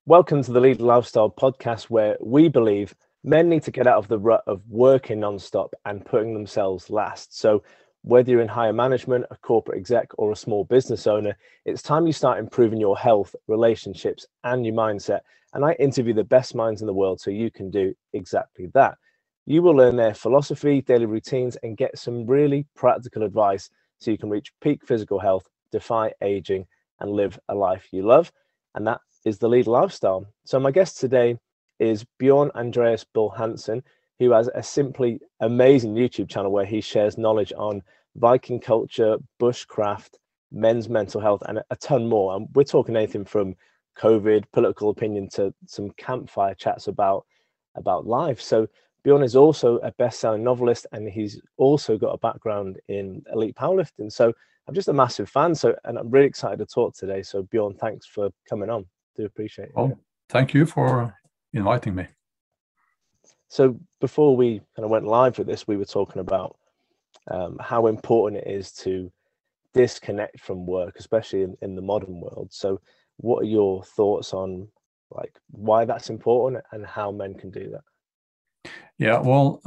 Welcome to the Lead Lifestyle podcast, where we believe men need to get out of the rut of working non-stop and putting themselves last. So whether you're in higher management, a corporate exec, or a small business owner, it's time you start improving your health, relationships, and your mindset. And I interview the best minds in the world so you can do exactly that. You will learn their philosophy, daily routines, and get some really practical advice so you can reach peak physical health, defy aging, and live a life you love. And that is the Lead Lifestyle. So my guest today is Bjorn Andreas Bull Hansen, who has a simply amazing YouTube channel where he shares knowledge on Viking culture, bushcraft, men's mental health, and a ton more. And we're talking anything from COVID, political opinion, to some campfire chats about life. So Bjorn is also a best-selling novelist, and he's also got a background in elite powerlifting. So I'm just a massive fan. And I'm really excited to talk today. So Bjorn, thanks for coming on. Do appreciate it. Well, thank you for inviting me. So before we kind of went live with this, we were talking about how important it is to disconnect from work, especially in the modern world. So what are your thoughts on like why that's important and how men can do that? Yeah, well,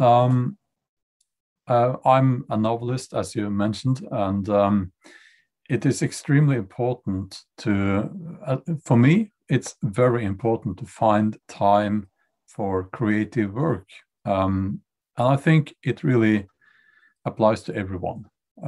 I'm a novelist, as you mentioned, and it is extremely important for me, it's very important to find time for creative work. And I think it really applies to everyone.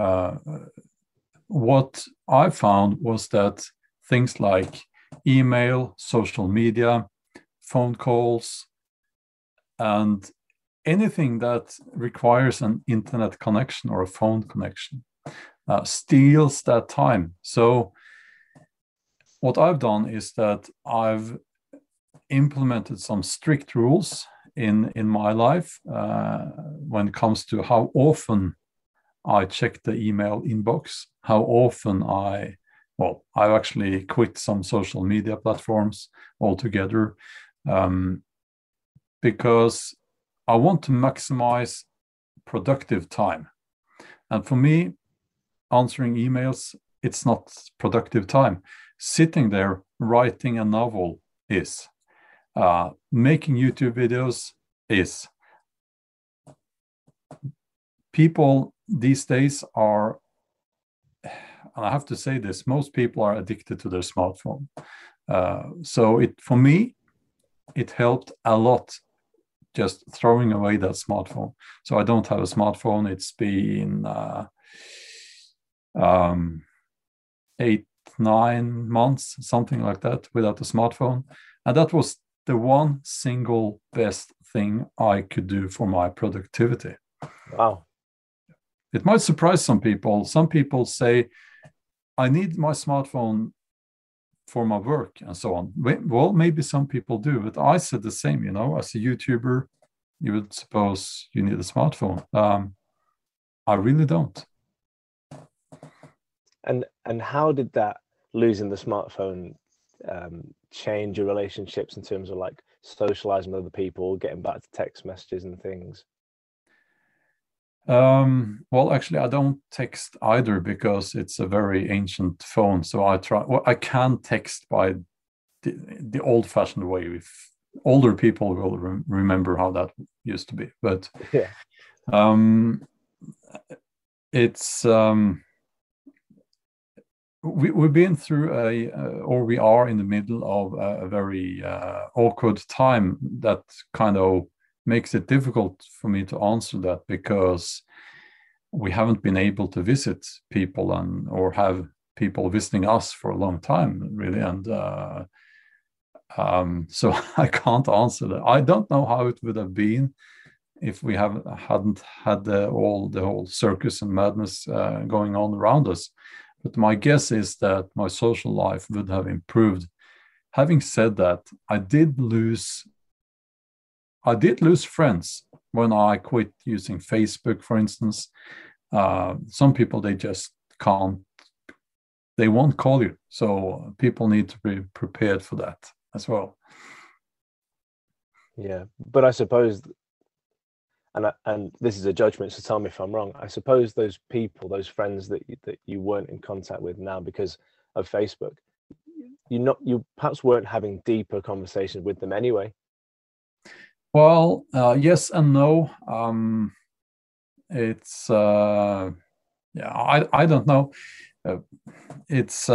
What I found was that things like email, social media, phone calls, and anything that requires an internet connection or a phone connection steals that time. So what I've done is that I've implemented some strict rules in my life when it comes to how often I check the email inbox, how often I've actually quit some social media platforms altogether because I want to maximize productive time. And for me, answering emails, it's not productive time. Sitting there writing a novel is. Making YouTube videos is. People these days are, and I have to say this, most people are addicted to their smartphone. So for me, it helped a lot just throwing away that smartphone. So I don't have a smartphone. It's been 8-9 months, something like that, without a smartphone. And that was the one single best thing I could do for my productivity. Wow. It might surprise some people. Some people say, I need my smartphone for my work and so on. Well, maybe some people do, but I said the same, as a YouTuber, you would suppose you need a smartphone. I really don't. And how did that losing the smartphone change your relationships in terms of like socializing with other people, getting back to text messages and things? Well, actually, I don't text either because it's a very ancient phone. So I can text by the old-fashioned way. If older people will remember how that used to be, but yeah, it's we've been through or we are in the middle of a very awkward time that kind of makes it difficult for me to answer that because we haven't been able to visit people or have people visiting us for a long time, really. And so I can't answer that. I don't know how it would have been if we hadn't had the whole circus and madness going on around us. But my guess is that my social life would have improved. Having said that, I did lose friends when I quit using Facebook, for instance. Some people, they just can't, they won't call you. So people need to be prepared for that as well. Yeah, but I suppose, and this is a judgment, so tell me if I'm wrong, I suppose those people, those friends that you weren't in contact with now because of Facebook, you perhaps weren't having deeper conversations with them anyway. Well, yes and no. It's I don't know. It's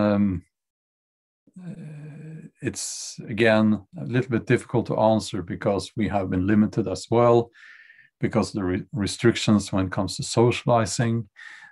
it's again a little bit difficult to answer because we have been limited as well because of the restrictions when it comes to socializing.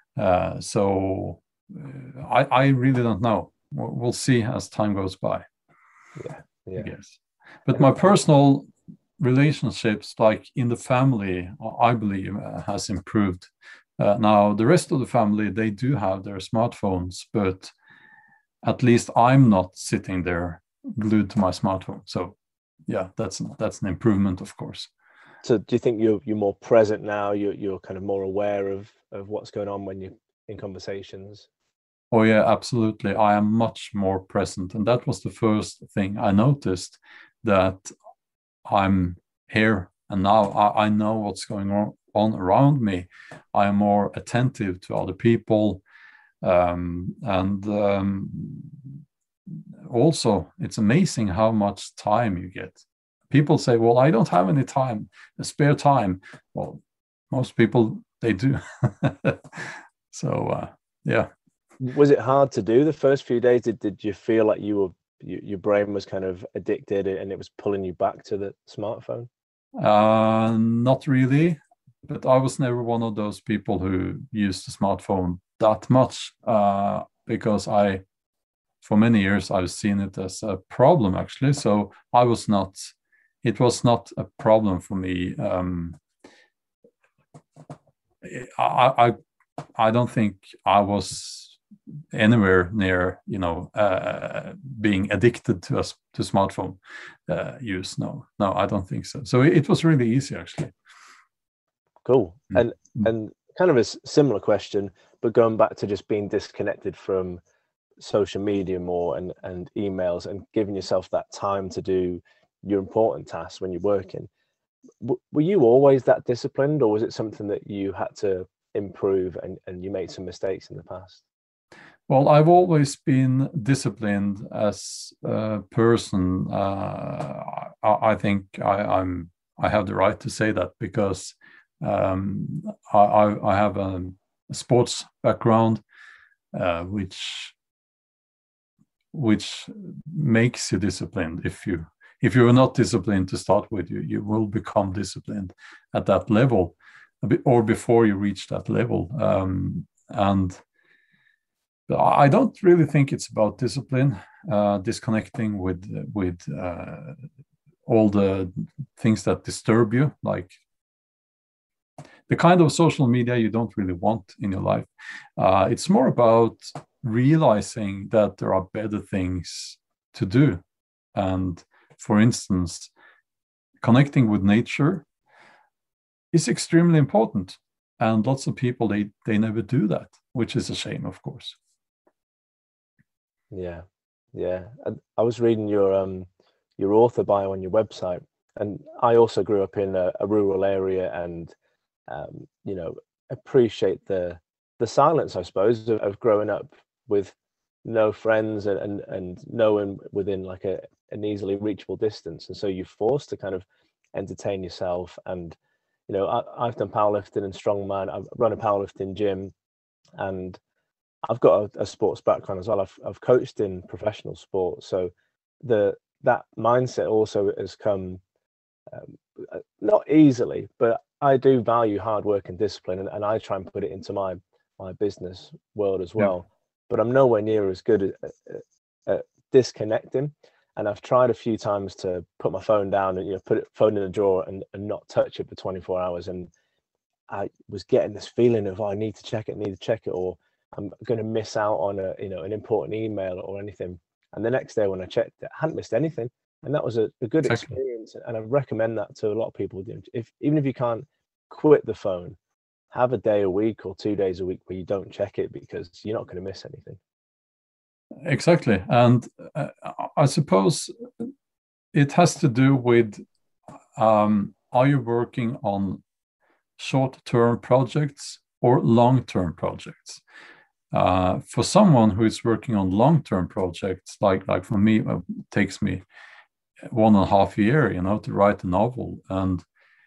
I really don't know. We'll see as time goes by. Yeah. I guess. But my personal relationships, like in the family, I believe has improved. Now, the rest of the family, they do have their smartphones, but at least I'm not sitting there glued to my smartphone. So, yeah, that's an improvement, of course. So, do you think you're more present now? You're kind of more aware of what's going on when you're in conversations? Oh yeah, absolutely. I am much more present, and that was the first thing I noticed, that I'm here and now. I know what's going on around me. I am more attentive to other people, and also it's amazing how much time you get. People say, "Well, I don't have any time, spare time." Well, most people they do. So yeah. Was it hard to do the first few days? Did you feel like your brain was kind of addicted and it was pulling you back to the smartphone? Not really, but I was never one of those people who used the smartphone that much because for many years, I've seen it as a problem actually. So it was not a problem for me. I don't think I was anywhere near being addicted to smartphone use. No, I don't think so. So it was really easy actually. Cool. And kind of a similar question, but going back to just being disconnected from social media more and emails and giving yourself that time to do your important tasks when you're working. Were you always that disciplined, or was it something that you had to improve and you made some mistakes in the past? Well, I've always been disciplined as a person. I think I have the right to say that because I have a sports background, which makes you disciplined. If you're not disciplined to start with, you will become disciplined at that level, or before you reach that level. And I don't really think it's about discipline, disconnecting with all the things that disturb you, like the kind of social media you don't really want in your life. It's more about realizing that there are better things to do. And for instance, connecting with nature is extremely important. And lots of people, they never do that, which is a shame, of course. Yeah. I was reading your author bio on your website, and I also grew up in a rural area, and appreciate the silence, I suppose, of growing up with no friends and no one within like an easily reachable distance, and so you're forced to kind of entertain yourself. And I've done powerlifting and strongman. I've run a powerlifting gym, and I've got a sports background as well. I've coached in professional sports, so that mindset also has come not easily, but I do value hard work and discipline, and I try and put it into my business world as well. Yeah. But I'm nowhere near as good at disconnecting. And I've tried a few times to put my phone down and put it phone in a drawer and not touch it for 24 hours. And I was getting this feeling of I need to check it, or I'm going to miss out on an important email or anything. And the next day when I checked it, I hadn't missed anything. And that was a good experience. And I recommend that to a lot of people. Even if you can't quit the phone, have a day a week or 2 days a week where you don't check it, because you're not going to miss anything. Exactly. And I suppose it has to do with, are you working on short-term projects or long-term projects? For someone who is working on long-term projects, like for me, it takes me 1.5 years, to write a novel. And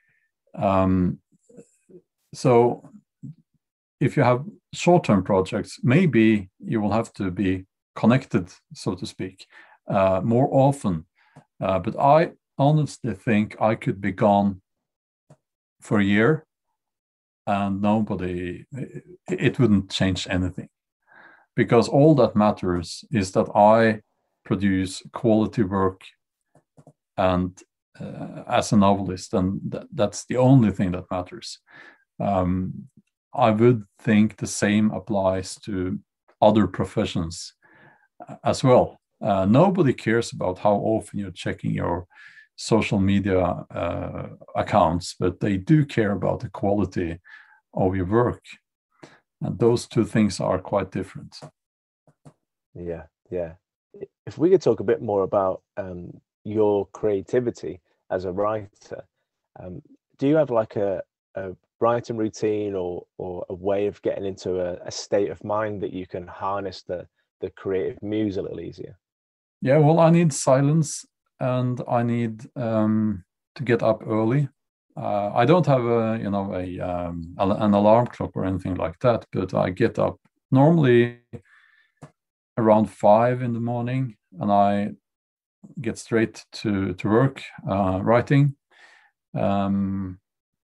so if you have short-term projects, maybe you will have to be connected, so to speak, more often. But I honestly think I could be gone for a year and it wouldn't change anything. Because all that matters is that I produce quality work and as a novelist, and that's the only thing that matters. I would think the same applies to other professions as well. Nobody cares about how often you're checking your social media accounts, but they do care about the quality of your work. And those two things are quite different. Yeah. If we could talk a bit more about your creativity as a writer, do you have like a writing routine or a way of getting into a state of mind that you can harness the creative muse a little easier? Yeah, well, I need silence and I need to get up early. I don't have an alarm clock or anything like that, but I get up normally around 5 in the morning, and I get straight to work writing, and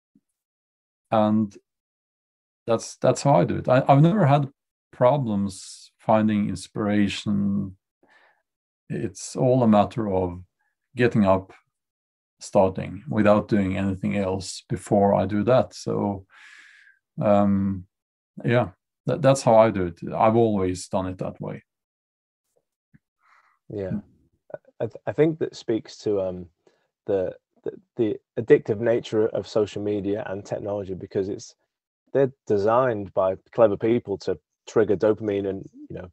that's how I do it. I've never had problems finding inspiration. It's all a matter of getting up, starting without doing anything else before I do that. So that's how I do it. I've always done it that way. Yeah, I think that speaks to the addictive nature of social media and technology, because they're designed by clever people to trigger dopamine and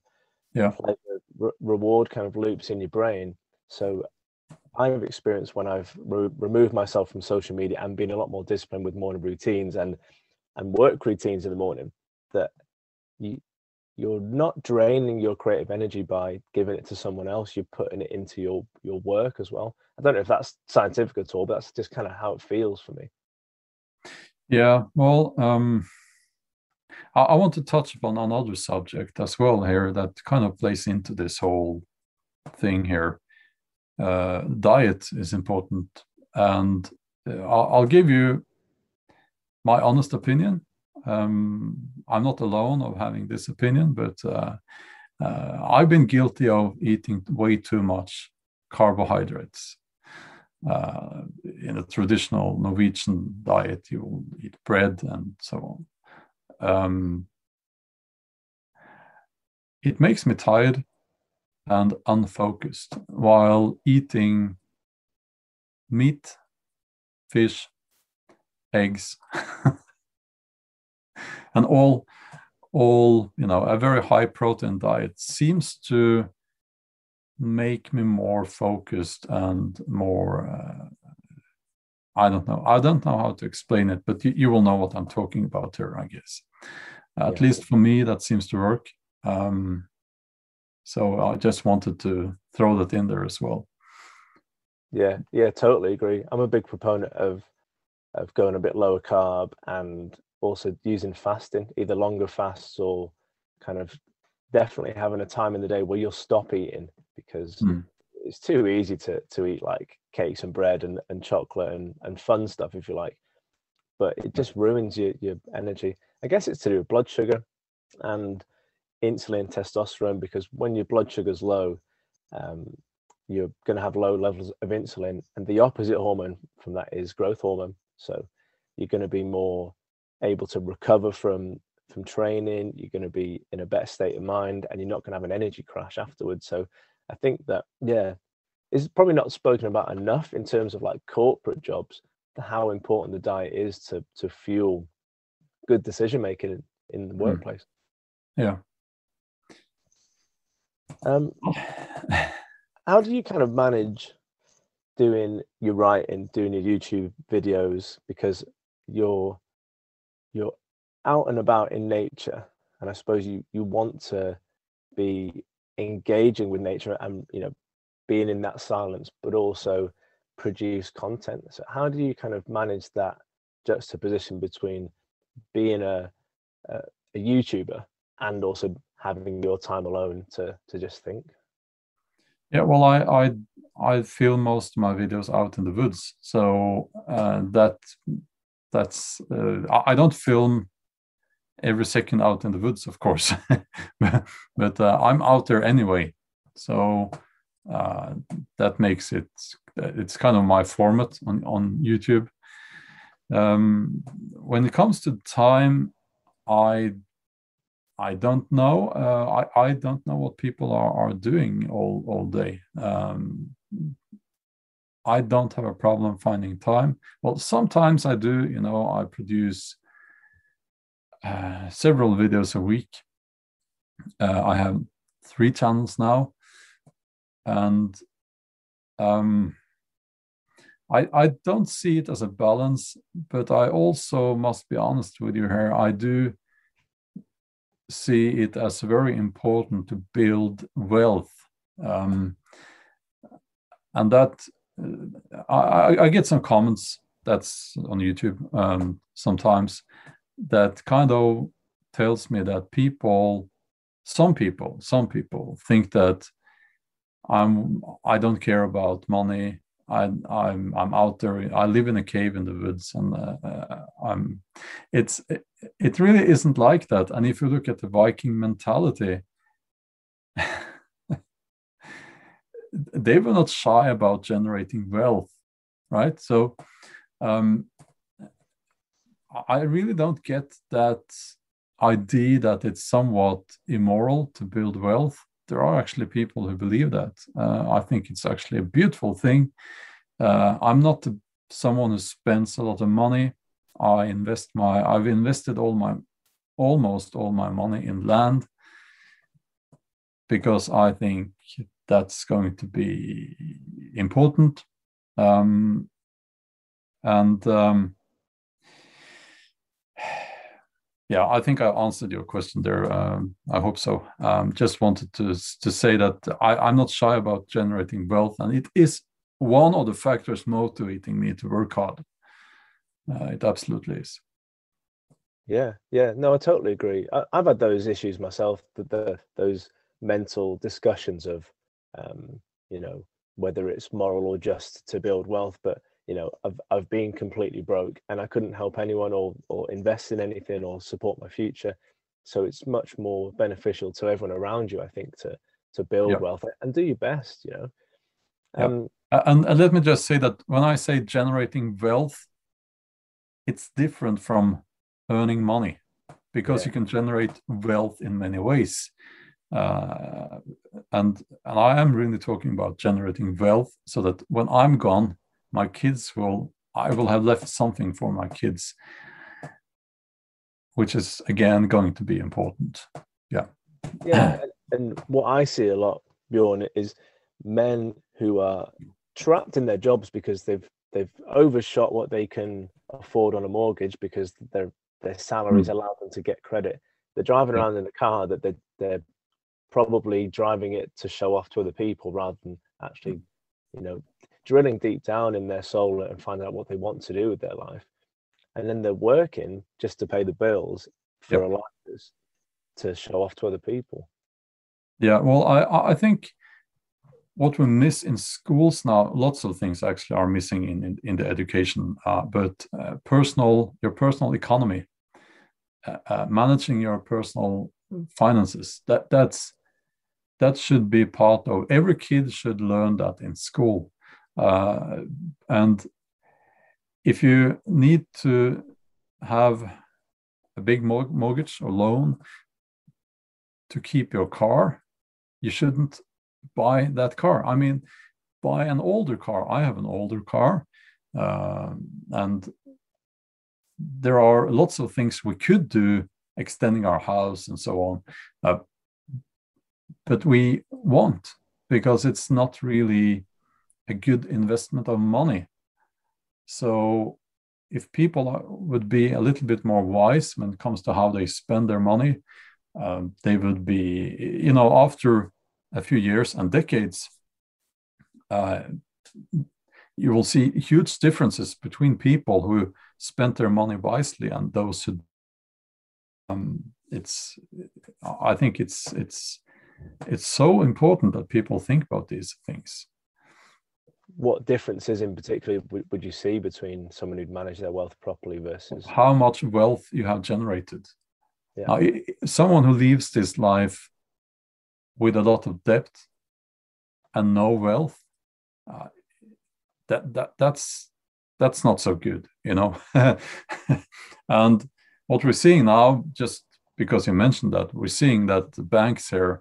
reward kind of loops in your brain. So I've experienced when I've removed myself from social media and been a lot more disciplined with morning routines and work routines in the morning, that you're not draining your creative energy by giving it to someone else. You're putting it into your work as well. I don't know if that's scientific at all, but that's just kind of how it feels for me. Yeah, well, I want to touch upon another subject as well here that kind of plays into this whole thing here. Diet is important, and I'll give you my honest opinion. I'm not alone of having this opinion, but I've been guilty of eating way too much carbohydrates. In a traditional Norwegian diet, you will eat bread and so on. It makes me tired and unfocused, while eating meat, fish, eggs, and all a very high protein diet seems to make me more focused and more I don't know how to explain it, but you will know what I'm talking about here, I guess. At least for me, that seems to work. So I just wanted to throw that in there as well. Yeah, totally agree. I'm a big proponent of going a bit lower carb and also using fasting, either longer fasts or kind of definitely having a time in the day where you'll stop eating, because it's too easy to eat like cakes and bread and chocolate and fun stuff, if you like, but it just ruins your energy. I guess it's to do with blood sugar and insulin, testosterone, because when your blood sugar's low, you're going to have low levels of insulin, and the opposite hormone from that is growth hormone. So you're going to be more able to recover from training. You're going to be in a better state of mind, and you're not going to have an energy crash afterwards. So I think that it's probably not spoken about enough in terms of like corporate jobs, how important the diet is to fuel good decision making in the workplace. Yeah. How do you kind of manage doing your writing, doing your YouTube videos, because you're out and about in nature, and I suppose you want to be engaging with nature and, you know, being in that silence, but also produce content. So how do you kind of manage that juxtaposition between being a YouTuber and also having your time alone to just think? Yeah, well, I film most of my videos out in the woods, so that's I don't film every second out in the woods, of course, but I'm out there anyway, so that makes it's kind of my format on YouTube. When it comes to time, I don't know. I don't know what people are doing all day. I don't have a problem finding time. Well, sometimes I do. You know, I produce several videos a week. I have 3 channels now, and I don't see it as a balance. But I also must be honest with you here. I do see it as very important to build wealth, and that I get some comments that's on YouTube sometimes that kind of tells me that some people think that I don't care about money. I'm out there. I live in a cave in the woods, and it really isn't like that. And if you look at the Viking mentality, they were not shy about generating wealth, right? So I really don't get that idea that it's somewhat immoral to build wealth. There are actually people who believe that. I think it's actually a beautiful thing. I'm not someone who spends a lot of money. I've invested almost all my money in land, because I think that's going to be important. Yeah, I think I answered your question there. I hope so. Just wanted to say that I'm not shy about generating wealth, and it is one of the factors motivating me to work hard. It absolutely is. Yeah, no, I totally agree. I've had those issues myself, those mental discussions of, you know, whether it's moral or just to build wealth, but you know, I've been completely broke and I couldn't help anyone or invest in anything or support my future. So it's much more beneficial to everyone around you, I think, to build wealth and do your best, you know. And let me just say that when I say generating wealth, it's different from earning money, because you can generate wealth in many ways. And I am really talking about generating wealth so that when I'm gone, I will have left something for my kids, which is again going to be important. Yeah, and what I see a lot, Bjorn, is men who are trapped in their jobs because they've overshot what they can afford on a mortgage because their salaries allow them to get credit. They're driving around in a car that they're probably driving it to show off to other people rather than actually, you know, drilling deep down in their soul and finding out what they want to do with their life. And then they're working just to pay the bills for a life to show off to other people. Yeah, well, I think what we miss in schools now, lots of things actually are missing in the education, but your personal economy, managing your personal finances, that should be part of, every kid should learn that in school. And if you need to have a big mortgage or loan to keep your car, you shouldn't buy that car. I mean, buy an older car. I have an older car, and there are lots of things we could do, extending our house and so on, but we won't, because it's not really a good investment of money. So if people would be a little bit more wise when it comes to how they spend their money, They would be, after a few years and decades, you will see huge differences between people who spent their money wisely and those who. I think it's so important that people think about these things. What differences in particular would you see between someone who'd managed their wealth properly versus how much wealth you have generated? Yeah. Now, someone who lives this life with a lot of debt and no wealth, that's not so good, And what we're seeing now, just because you mentioned that, we're seeing that the banks here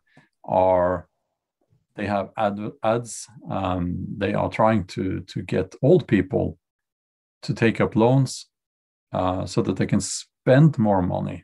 they have ads. They are trying to get old people to take up loans so that they can spend more money.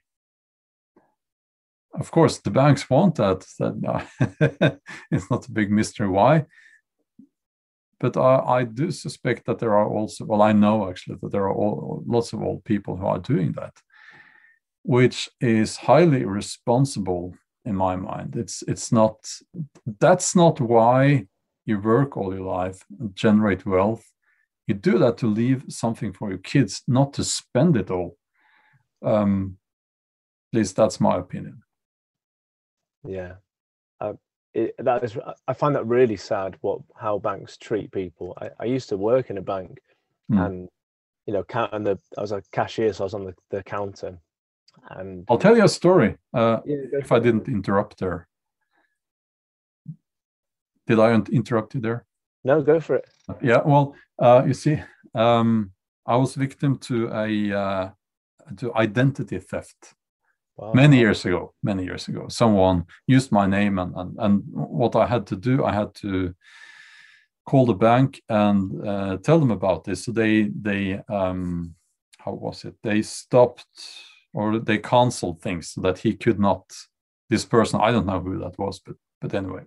Of course, the banks want that. It's not a big mystery why. But I do suspect that there are also, well, I know actually that there are lots of old people who are doing that, which is highly irresponsible in my mind. That's not why you work all your life and generate wealth. You do that to leave something for your kids, not to spend it all. At least that's my opinion. Yeah. I find that really sad how banks treat people. I used to work in a bank and I was a cashier, so I was on the counter. And I'll tell you a story if I didn't interrupt there. Did I interrupt you there? No, go for it. Yeah, well, you see, I was victim to to identity theft. Wow. Many years ago, someone used my name, and what I had to do, I had to call the bank and tell them about this. So they how was it? They stopped or they canceled things so that he could not. This person, I don't know who that was, but anyway,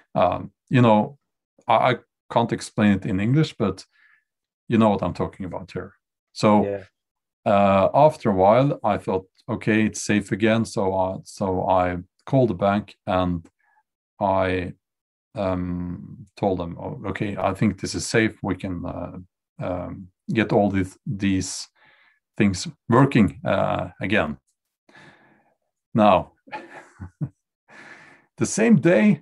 I can't explain it in English, but you know what I'm talking about here. So. Yeah. After a while, I thought, okay, it's safe again. So I called the bank and I told them, oh, okay, I think this is safe. We can get all these things working again. Now, the same day,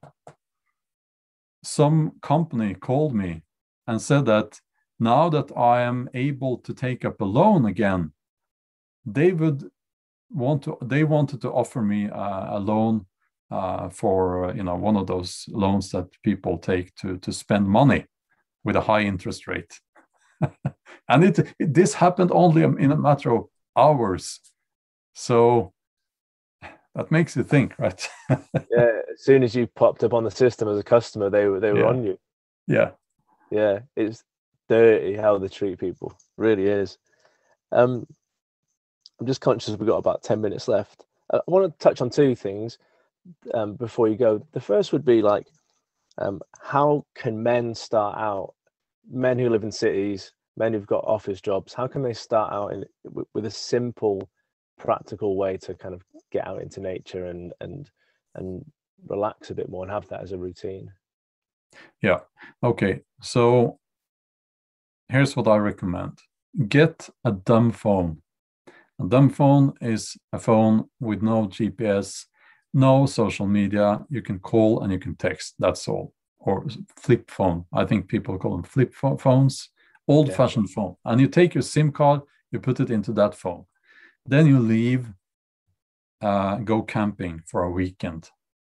some company called me and said that now that I am able to take up a loan again, they wanted to offer me a loan for one of those loans that people take to spend money with a high interest rate. And this happened only in a matter of hours. So that makes you think, right? Yeah, as soon as you popped up on the system as a customer, they were on you. Yeah. Yeah, it's dirty how they treat people. Really is. I'm just conscious we've got about 10 minutes left. I want to touch on two things before you go. The first would be like, how can men start out, men who live in cities, men who've got office jobs, how can they start out with a simple, practical way to kind of get out into nature and relax a bit more and have that as a routine? Yeah. Okay. So here's what I recommend. Get a dumb phone. A dumb phone is a phone with no GPS, no social media. You can call and you can text. That's all. Or flip phone. I think people call them flip phones. Old-fashioned phone. And you take your SIM card, you put it into that phone. Then you leave, go camping for a weekend.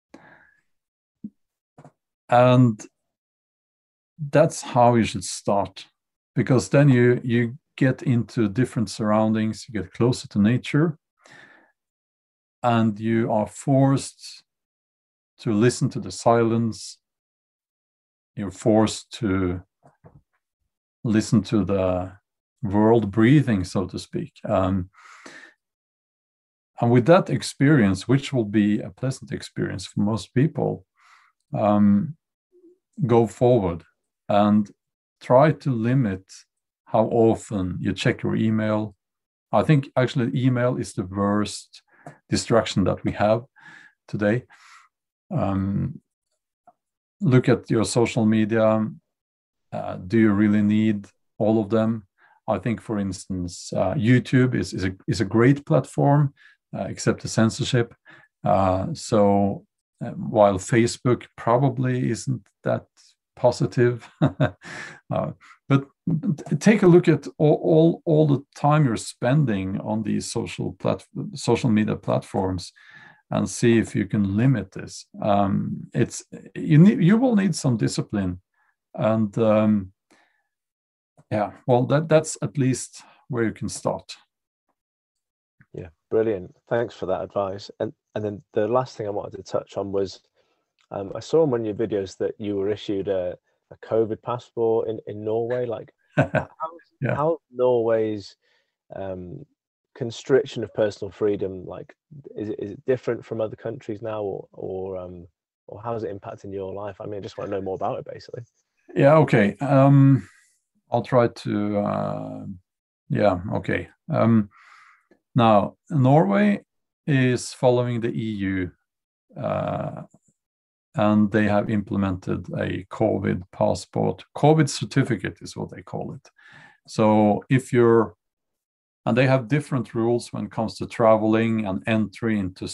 And that's how you should start. Because then you get into different surroundings, you get closer to nature, and you are forced to listen to the silence. You're forced to listen to the world breathing, so to speak. And with that experience, which will be a pleasant experience for most people, go forward and try to limit how often you check your email. I think actually email is the worst distraction that we have. today. Look at your social media. Do you really need all of them? I think, for instance, YouTube is a great platform, except the censorship. So while Facebook probably isn't that positive, but take a look at all the time you're spending on these social media platforms, and see if you can limit this. You will need some discipline, and that's at least where you can start. Yeah, brilliant. Thanks for that advice. And then the last thing I wanted to touch on was, I saw in one of your videos that you were issued a COVID passport in Norway. Like, how Norway's constriction of personal freedom, like, is it different from other countries now, or how is it impacting your life? I mean, I just want to know more about it, basically. Yeah. Okay. I'll try to. Okay. Now, Norway is following the EU, and they have implemented a COVID passport. COVID certificate is what they call it. So and they have different rules when it comes to traveling and entry into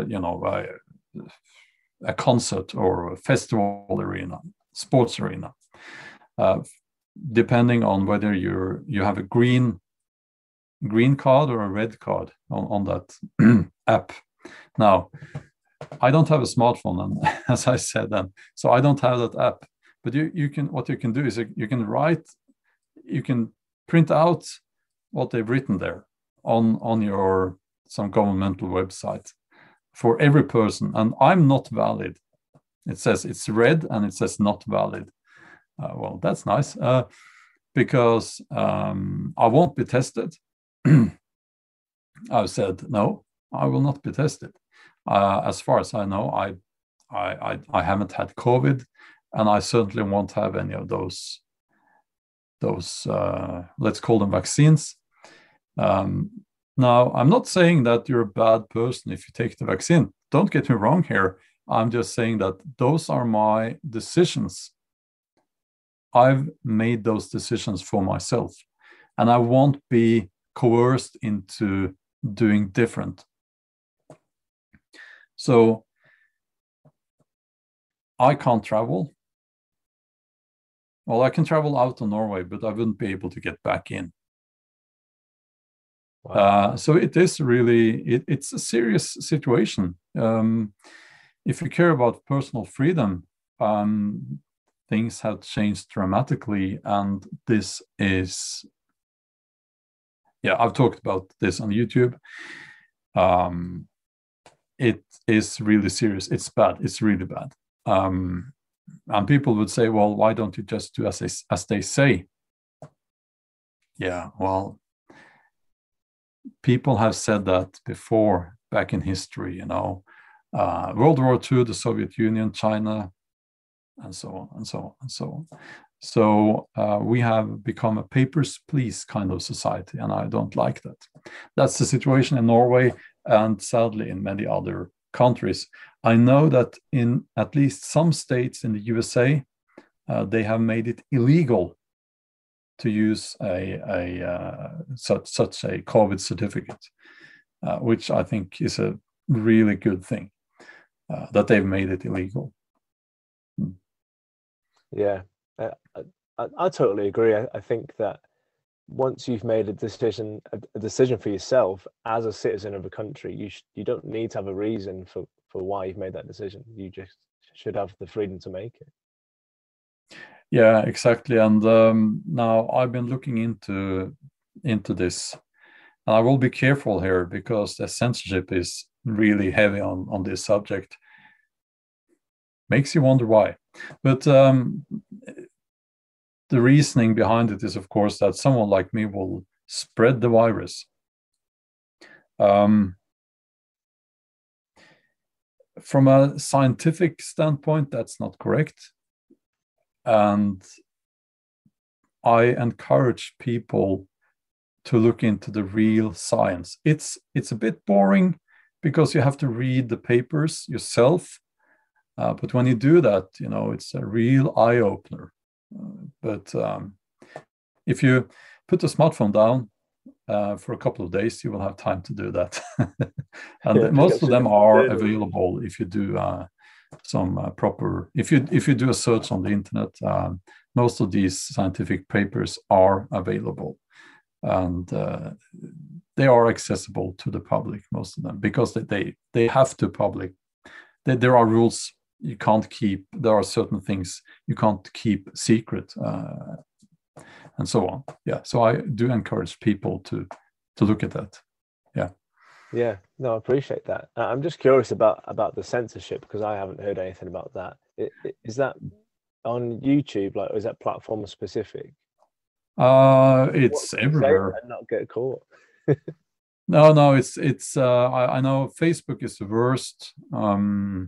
a concert or a festival arena, sports arena, depending on whether you have a green card or a red card on that app. Now, I don't have a smartphone, and as I said, so I don't have that app. But what you can do is you can print out what they've written there on some governmental website for every person. And I'm not valid. It says it's red and it says not valid. Well, that's nice, because I won't be tested. I've said no, I will not be tested. As far as I know, I haven't had COVID, and I certainly won't have any of those let's call them vaccines. Now, I'm not saying that you're a bad person if you take the vaccine. Don't get me wrong here. I'm just saying that those are my decisions. I've made those decisions for myself, and I won't be coerced into doing different. So I can't travel. Well, I can travel out of Norway, but I wouldn't be able to get back in. Wow. So it is really, it's a serious situation. If you care about personal freedom, things have changed dramatically, and this is, I've talked about this on YouTube. It is really serious. It's bad. It's really bad. And people would say, well, why don't you just do as they say? Yeah, well, people have said that before, back in history, World War II, the Soviet Union, China, and so on, and so on, and so on. So we have become a papers, please kind of society, and I don't like that. That's the situation in Norway, and sadly in many other countries. I know that in at least some states in the USA, they have made it illegal to use such a COVID certificate, which I think is a really good thing, that they've made it illegal. Yeah, I totally agree. I think that once you've made a decision for yourself as a citizen of a country, you don't need to have a reason for why you've made that decision. You just should have the freedom to make it. Yeah, exactly. And now I've been looking into this, and I will be careful here because the censorship is really heavy on this subject. Makes you wonder why. But the reasoning behind it is, of course, that someone like me will spread the virus. From a scientific standpoint, that's not correct. And I encourage people to look into the real science. It's a bit boring, because you have to read the papers yourself. But when you do that, it's a real eye opener. But if you put the smartphone down for a couple of days, you will have time to do that. And most of them are available if you do some proper. If you do a search on the internet, most of these scientific papers are available, and they are accessible to the public, most of them, because they have to public. There are rules you can't keep. There are certain things you can't keep secret, and so on. Yeah, so I do encourage people to look at that. Yeah. Yeah, no, I appreciate that. I'm just curious about the censorship, because I haven't heard anything about that. Is that on YouTube? Like, is that platform specific? It's everywhere. And not get caught. No, it's. I know Facebook is the worst, and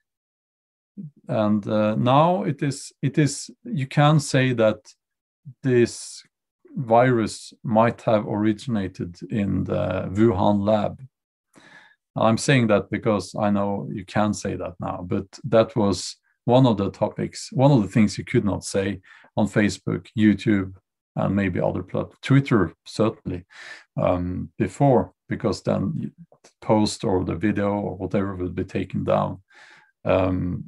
now it is. You can say that this virus might have originated in the Wuhan lab. I'm saying that because I know you can say that now, but that was one of the topics, one of the things you could not say on Facebook, YouTube, and maybe other platforms, Twitter certainly, before, because then the post or the video or whatever would be taken down. And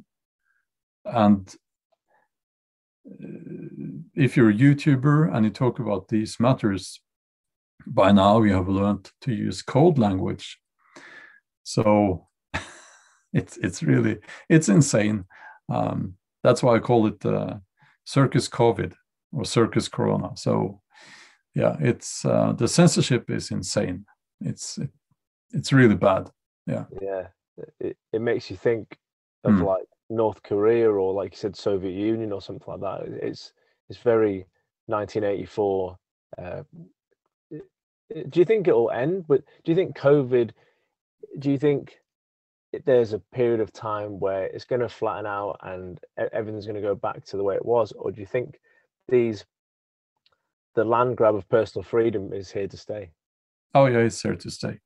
if you're a YouTuber and you talk about these matters, by now you have learned to use code language. So it's insane. That's why I call it Circus COVID or Circus Corona. So yeah, it's the censorship is insane. It's really bad. Yeah. Yeah, it makes you think of like North Korea, or like you said, Soviet Union or something like that. It's very 1984. Do you think it will end? But do you think COVID? Do you think there's a period of time where it's going to flatten out and everything's going to go back to the way it was, or do you think the land grab of personal freedom is here to stay? Oh yeah, it's here to stay.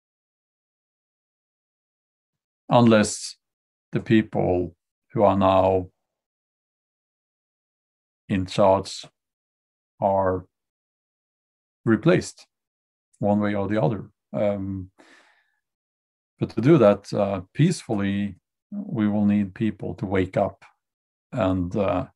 Unless the people who are now in charge are replaced one way or the other. But to do that peacefully, we will need people to wake up. And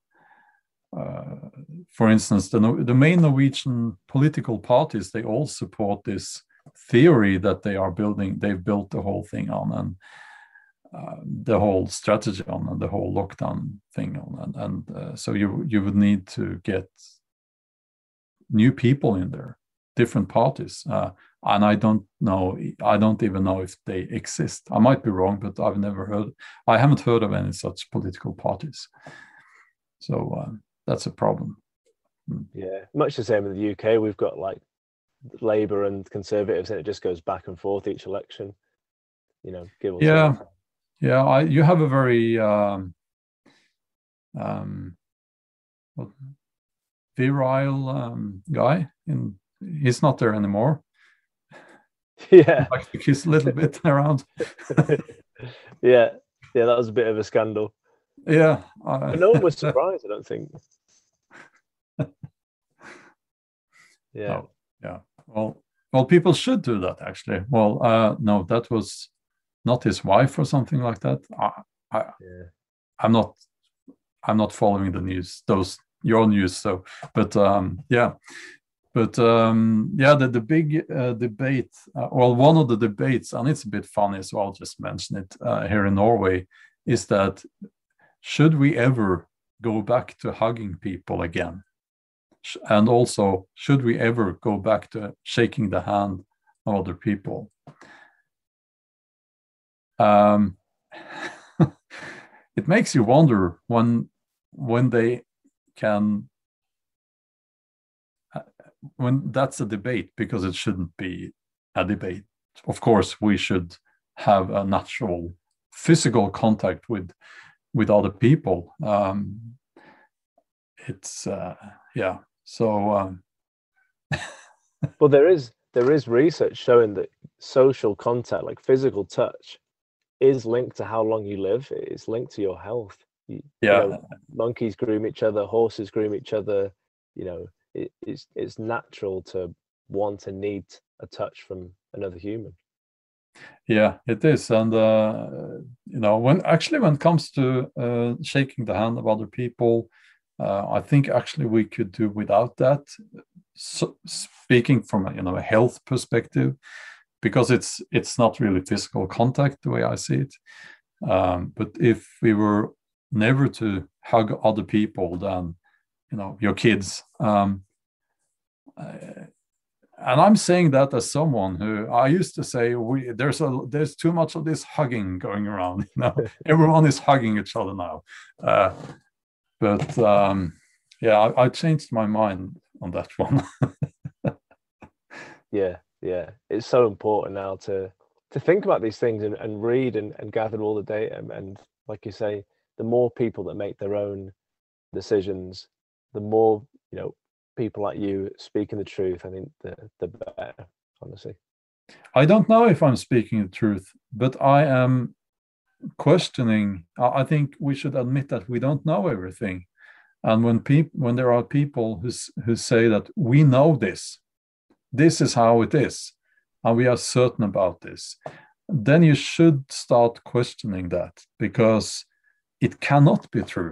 for instance, the main Norwegian political parties, they all support this theory that they've built the whole thing on, and the whole strategy on, and the whole lockdown thing on. And so you would need to get new people in there, different parties. And I don't even know if they exist. I might be wrong, but I haven't heard of any such political parties. So that's a problem. Yeah, much the same in the UK. We've got like Labour and Conservatives, and it just goes back and forth each election. Give or take. Yeah. You have a very virile guy. He's not there anymore. Yeah, I like to kiss a little bit around. yeah, that was a bit of a scandal. Yeah, but no one was surprised, I don't think. Yeah. Oh, yeah. Well, people should do that, actually. Well, no, that was not his wife or something like that. I'm not following the news, your news. So, but yeah. But the big debate, one of the debates, and it's a bit funny, so I'll just mention it here in Norway, is that should we ever go back to hugging people again? And also, should we ever go back to shaking the hand of other people? It makes you wonder when they can. When that's a debate, because it shouldn't be a debate. Of course, we should have a natural physical contact with other people. It's so. Well, there is research showing that social contact, like physical touch, is linked to how long you live. It's linked to your health. You know, monkeys groom each other, horses groom each other. You know, it's natural to want and need a touch from another human. Yeah, it is. And you know, when it comes to shaking the hand of other people, I think actually we could do without that. So, speaking from a health perspective, because it's not really physical contact the way I see it. But if we were never to hug other people, then your kids. And I'm saying that as someone who I used to say there's too much of this hugging going around. Everyone is hugging each other now. But I changed my mind on that one. Yeah, it's so important now to think about these things and read and gather all the data. And like you say, the more people that make their own decisions, the more people like you speaking the truth, I think the better, honestly. I don't know if I'm speaking the truth, but I am questioning. I think we should admit that we don't know everything. And when there are people who say that we know this is how it is, and we are certain about this, then you should start questioning that, because it cannot be true.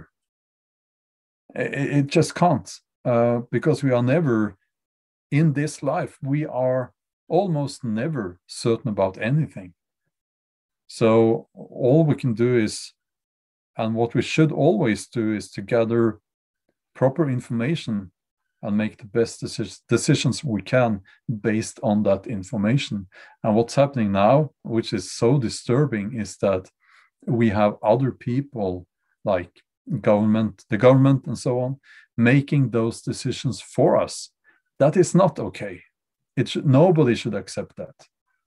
It just can't, because we are never, in this life, we are almost never certain about anything. So all we can do is, and what we should always do, is to gather proper information and make the best decisions we can based on that information. And what's happening now, which is so disturbing, is that we have other people like the government and so on, making those decisions for us. That is not okay. Nobody should accept that.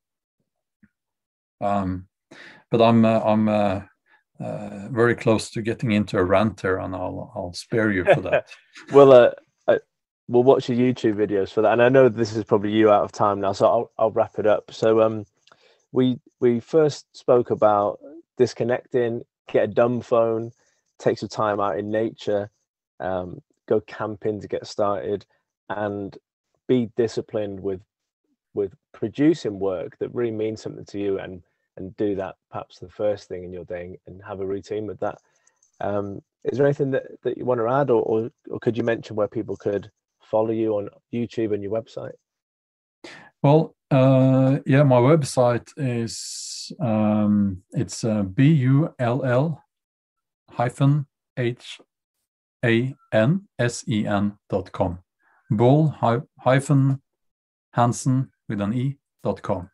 But I'm very close to getting into a rant here, and I'll spare you for that. Well, we'll watch your YouTube videos for that. And I know this is probably you out of time now, so I'll wrap it up. So we first spoke about disconnecting, get a dumb phone, take some time out in nature, go camping to get started, and be disciplined with producing work that really means something to you, and do that perhaps the first thing in your day, and have a routine with that. Is there anything that you want to add, or could you mention where people could follow you on YouTube and your website? Well, yeah, my website is it's bull-hansen.com. Bull-Hansen with an E.com.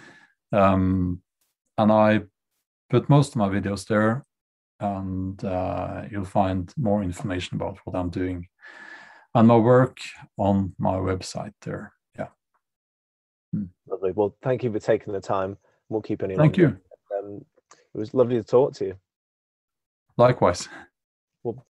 And I put most of my videos there, and you'll find more information about what I'm doing and my work on my website there. Yeah. Lovely. Well, thank you for taking the time. We'll keep any Thank longer. you. It was lovely to talk to you. Likewise. Well,